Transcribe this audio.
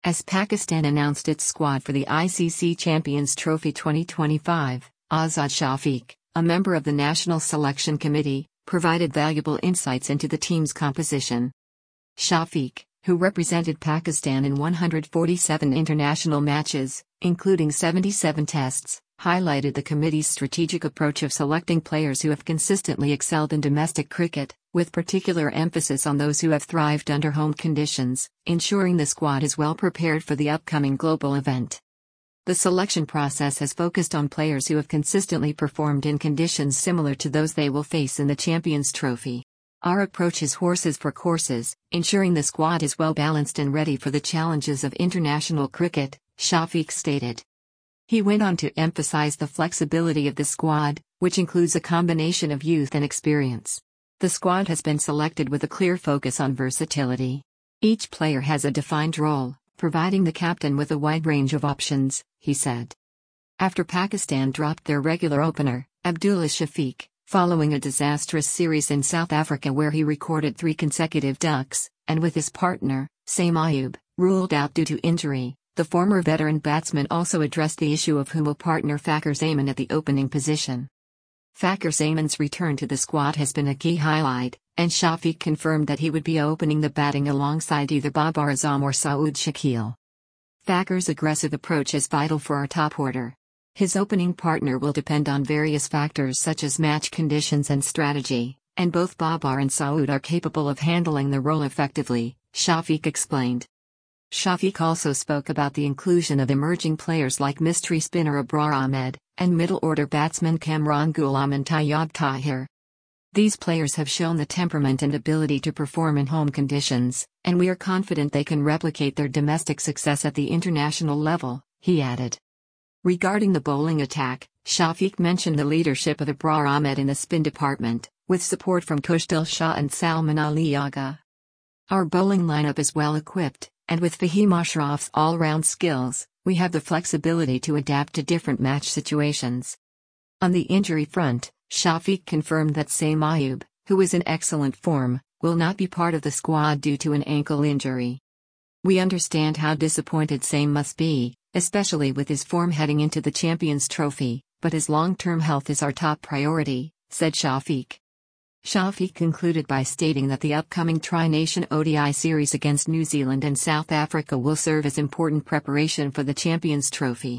As Pakistan announced its squad for the ICC Champions Trophy 2025, Azad Shafiq, a member of the National Selection Committee, provided valuable insights into the team's composition. Shafiq, who represented Pakistan in 147 international matches, including 77 tests, highlighted the committee's strategic approach of selecting players who have consistently excelled in domestic cricket, with particular emphasis on those who have thrived under home conditions, ensuring the squad is well prepared for the upcoming global event. The selection process has focused on players who have consistently performed in conditions similar to those they will face in the Champions Trophy. Our approach is horses for courses, ensuring the squad is well balanced and ready for the challenges of international cricket, Shafiq stated. He went on to emphasize the flexibility of the squad, which includes a combination of youth and experience. The squad has been selected with a clear focus on versatility. Each player has a defined role, providing the captain with a wide range of options, he said. After Pakistan dropped their regular opener, Abdullah Shafiq, following a disastrous series in South Africa where he recorded 3 consecutive ducks, and with his partner, Saim Ayub, ruled out due to injury, the former veteran batsman also addressed the issue of who will partner Fakhar Zaman at the opening position. Fakhar Zaman's return to the squad has been a key highlight, and Shafiq confirmed that he would be opening the batting alongside either Babar Azam or Saud Shakil. Fakhar's aggressive approach is vital for our top order. His opening partner will depend on various factors such as match conditions and strategy, and both Babar and Saud are capable of handling the role effectively, Shafiq explained. Shafiq also spoke about the inclusion of emerging players like mystery spinner Abrar Ahmed, and middle-order batsman Kamran Ghulam and Tayyab Tahir. These players have shown the temperament and ability to perform in home conditions, and we are confident they can replicate their domestic success at the international level, he added. Regarding the bowling attack, Shafiq mentioned the leadership of Abrar Ahmed in the spin department, with support from Kushdil Shah and Salman Ali Agha. Our bowling lineup is well equipped, and with Fahim Ashraf's all-round skills, we have the flexibility to adapt to different match situations. On the injury front, Shafiq confirmed that Saim Ayub, who is in excellent form, will not be part of the squad due to an ankle injury. We understand how disappointed Saim must be, especially with his form heading into the Champions Trophy, but his long-term health is our top priority, said Shafiq. Shafiq concluded by stating that the upcoming Tri-Nation ODI series against New Zealand and South Africa will serve as important preparation for the Champions Trophy.